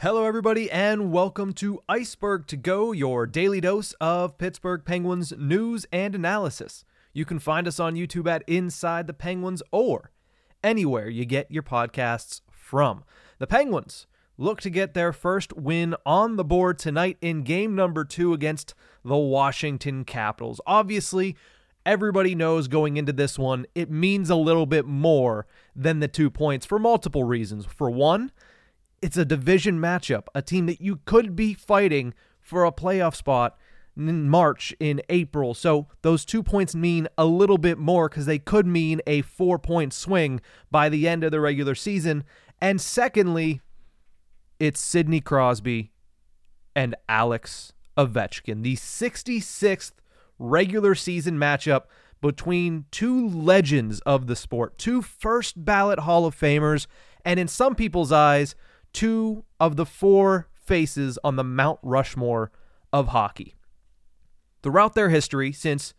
Hello, everybody, and welcome to Iceberg to Go, your daily dose of Pittsburgh Penguins news and analysis. You can find us on YouTube at Inside the Penguins or anywhere you get your podcasts from. The Penguins look to get their first win on the board tonight in game number 2 against the Washington Capitals. Obviously, everybody knows going into this one, it means a little bit more than the 2 points for multiple reasons. For one, it's a division matchup, a team that you could be fighting for a playoff spot in March, in April. So those 2 points mean a little bit more because they could mean a 4-point swing by the end of the regular season. And secondly, it's Sidney Crosby and Alex Ovechkin, the 66th regular season matchup between two legends of the sport, two first ballot Hall of Famers, and in some people's eyes, two of the 4 faces on the Mount Rushmore of hockey. Throughout their history since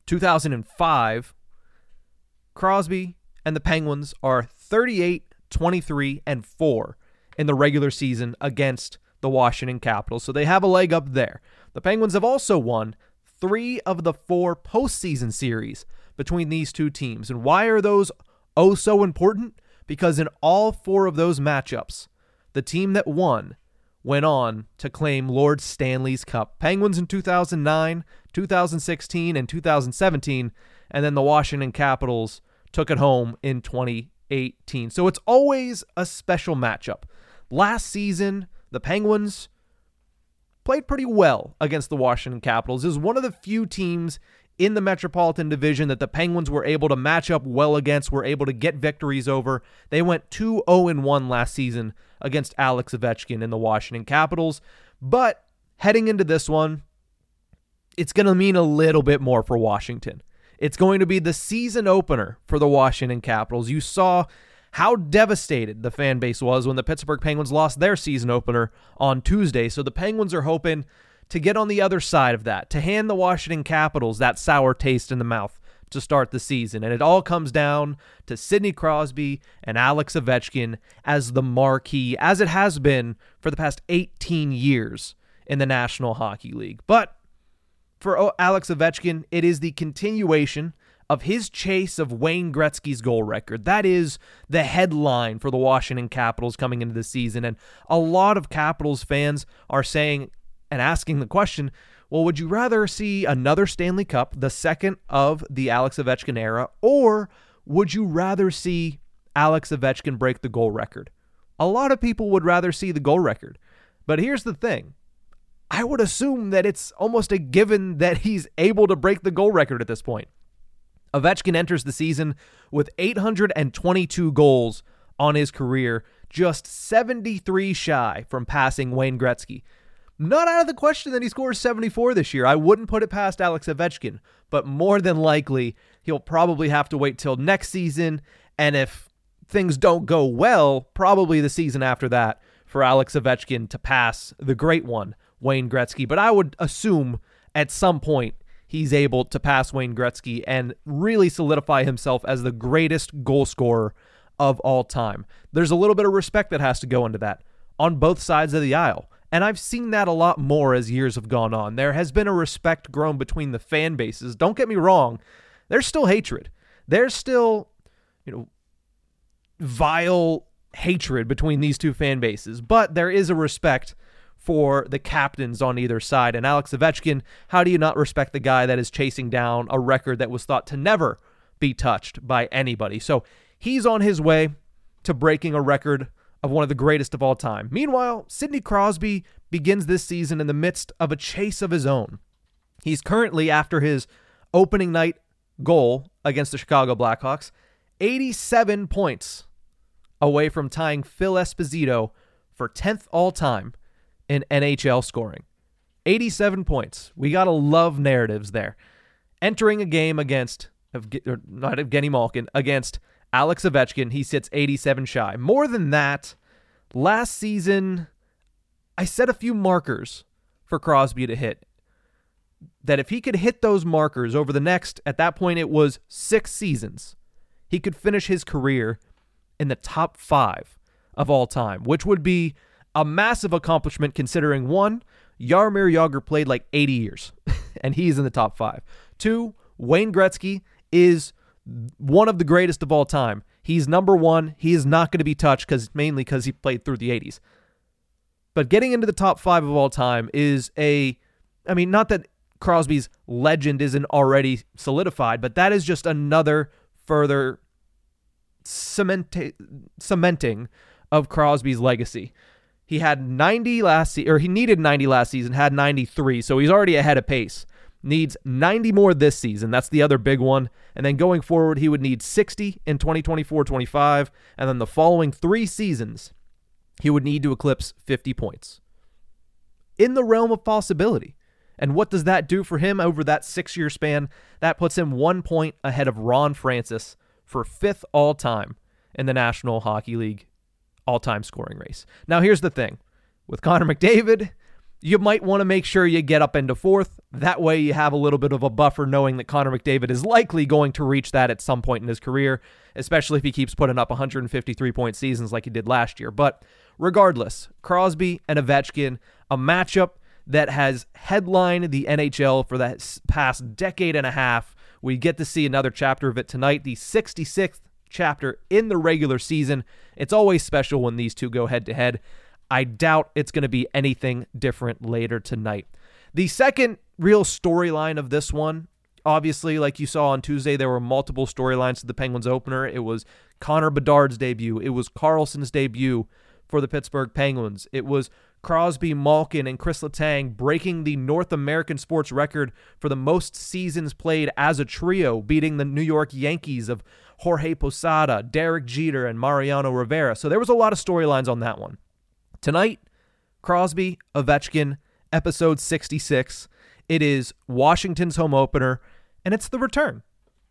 2005, Crosby and the Penguins are 38, 23, and 4 in the regular season against the Washington Capitals, so they have a leg up there. The Penguins have also won 3 of the 4 postseason series between these two teams. And why are those oh so important? Because in all 4 of those matchups, the team that won went on to claim Lord Stanley's Cup. Penguins in 2009, 2016, and 2017, and then the Washington Capitals took it home in 2018. So it's always a special matchup. Last season, the Penguins played pretty well against the Washington Capitals. It was one of the few teams in the Metropolitan Division that the Penguins were able to match up well against, were able to get victories over. They went 2-0-1 last season against Alex Ovechkin and the Washington Capitals. But heading into this one, it's going to mean a little bit more for Washington. It's going to be the season opener for the Washington Capitals. You saw how devastated the fan base was when the Pittsburgh Penguins lost their season opener on Tuesday. So the Penguins are hoping to get on the other side of that, to hand the Washington Capitals that sour taste in the mouth to start the season. And it all comes down to Sidney Crosby and Alex Ovechkin as the marquee, as it has been for the past 18 years in the National Hockey League. But for Alex Ovechkin, it is the continuation of his chase of Wayne Gretzky's goal record. That is the headline for the Washington Capitals coming into the season. And a lot of Capitals fans are saying and asking the question, well, would you rather see another Stanley Cup, the second of the Alex Ovechkin era, or would you rather see Alex Ovechkin break the goal record? A lot of people would rather see the goal record. But here's the thing. I would assume that it's almost a given that he's able to break the goal record at this point. Ovechkin enters the season with 822 goals on his career, just 73 shy from passing Wayne Gretzky. Not out of the question that he scores 74 this year. I wouldn't put it past Alex Ovechkin, but more than likely, he'll probably have to wait till next season, and if things don't go well, probably the season after that for Alex Ovechkin to pass the great one, Wayne Gretzky. But I would assume at some point he's able to pass Wayne Gretzky and really solidify himself as the greatest goal scorer of all time. There's a little bit of respect that has to go into that on both sides of the aisle. And I've seen that a lot more as years have gone on. There has been a respect grown between the fan bases. Don't get me wrong. There's still hatred. There's still, vile hatred between these two fan bases. But there is a respect for the captains on either side. And Alex Ovechkin, how do you not respect the guy that is chasing down a record that was thought to never be touched by anybody? So he's on his way to breaking a record of one of the greatest of all time. Meanwhile, Sidney Crosby begins this season in the midst of a chase of his own. He's currently, after his opening night goal against the Chicago Blackhawks, 87 points away from tying Phil Esposito for 10th all-time in NHL scoring. 87 points. We gotta love narratives there. Entering a game against, not Evgeny Malkin, against Alex Ovechkin, he sits 87 shy. More than that, last season, I set a few markers for Crosby to hit. That if he could hit those markers over the next, at that point it was 6 seasons, he could finish his career in the top 5 of all time, which would be A massive accomplishment considering, 1, Jaromir Jagr played like 80 years, and he's in the top 5. 2, Wayne Gretzky is one of the greatest of all time. He's number 1. He is not going to be touched mainly because he played through the 80s. But getting into the top 5 of all time is not that Crosby's legend isn't already solidified, but that is just another further cementing of Crosby's legacy. He had 90 last season, or he needed 90 last season, had 93, so he's already ahead of pace. Needs 90 more this season. That's the other big one. And then going forward, he would need 60 in 2024-25, and then the following 3 seasons, he would need to eclipse 50 points. In the realm of possibility. And what does that do for him over that 6-year span? That puts him 1 point ahead of Ron Francis for 5th all-time in the National Hockey League all-time scoring race. Now, here's the thing. With Connor McDavid, you might want to make sure you get up into 4th. That way you have a little bit of a buffer knowing that Connor McDavid is likely going to reach that at some point in his career, especially if he keeps putting up 153-point seasons like he did last year. But regardless, Crosby and Ovechkin, a matchup that has headlined the NHL for the past decade and a half. We get to see another chapter of it tonight, the 66th chapter in the regular season. It's always special when these two go head-to-head. I doubt it's going to be anything different later tonight. The second real storyline of this one, obviously, like you saw on Tuesday, there were multiple storylines to the Penguins opener. It was Connor Bedard's debut. It was Karlsson's debut for the Pittsburgh Penguins. It was Crosby, Malkin, and Chris Letang breaking the North American sports record for the most seasons played as a trio, beating the New York Yankees of Jorge Posada, Derek Jeter, and Mariano Rivera. So there was a lot of storylines on that one. Tonight, Crosby, Ovechkin, episode 66. It is Washington's home opener, and it's the return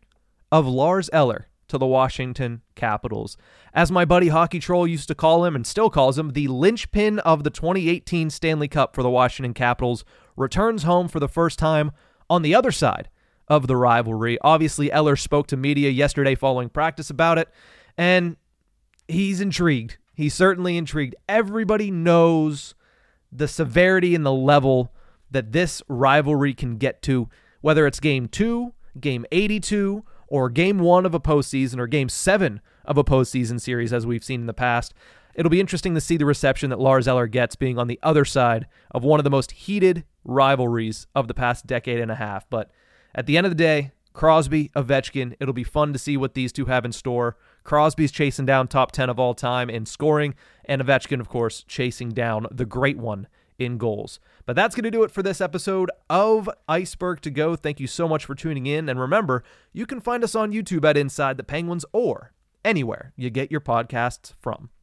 of Lars Eller to the Washington Capitals. As my buddy Hockey Troll used to call him, and still calls him, the linchpin of the 2018 Stanley Cup for the Washington Capitals returns home for the first time on the other side of the rivalry. Obviously, Eller spoke to media yesterday following practice about it, and he's intrigued. He's certainly intrigued. Everybody knows the severity and the level that this rivalry can get to, whether it's Game 2, Game 82, or Game 1 of a postseason, or Game 7 of a postseason series, as we've seen in the past. It'll be interesting to see the reception that Lars Eller gets being on the other side of one of the most heated rivalries of the past decade and a half. But at the end of the day, Crosby, Ovechkin, it'll be fun to see what these two have in store. Crosby's chasing down top 10 of all time in scoring, and Ovechkin, of course, chasing down the great one in goals. But that's going to do it for this episode of Iceberg to Go. Thank you so much for tuning in. And remember, you can find us on YouTube at Inside the Penguins or anywhere you get your podcasts from.